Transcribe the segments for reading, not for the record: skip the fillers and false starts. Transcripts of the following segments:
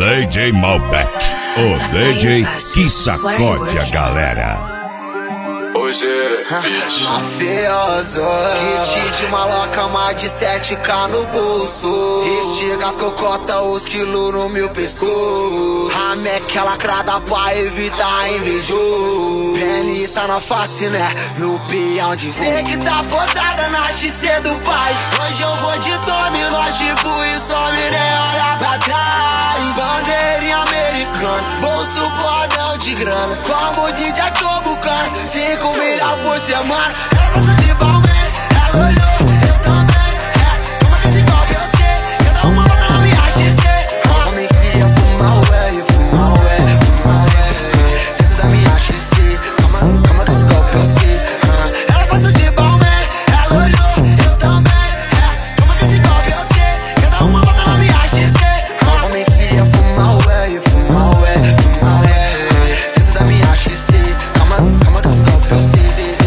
DJ Malbec, o DJ que sacode a galera. Hoje é bitch mafioso, kit de maloca, mais de 7K no bolso. Estiga as cocota, os quilos no meu pescoço. A meca lacrada pra evitar invejoso. Penista na face, né? No peão de cê que tá posada na XC do pai. Hoje eu vou de tome, nós tipo e só mirei olhar pra trás. Bandeirinha americana, bolso bordão de grana. Como DJ tô bucando, 5 milhões por semana. É coisa de Balmain, ela olhou, eu também. Toma desse golpe, eu sei. Quer dar uma volta na minha XC. Homem queria fumar ué, fumar ué, fumar ué. Dentro da minha XC. Calma desse golpe, eu sei. Ela passa de Balmain, ela olhou, eu também. Toma desse golpe, eu sei. Quer dar uma volta na minha XC. Homem queria fumar ué, fumar ué, fumar ué. Dentro da minha XC. Calma desse golpe, eu sei.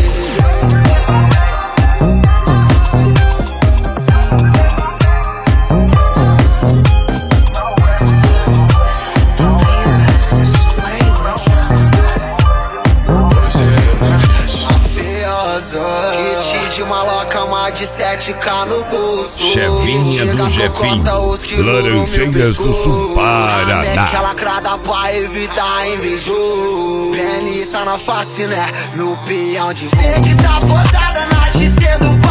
Kit de maloca, mais de 7K no bolso. Chevinha do Jefim, Laranjeiras do Sul, Paraná. Meca lacrada pra evitar invejoso. Penista na face, né? No peão de cê que tá posada na XC do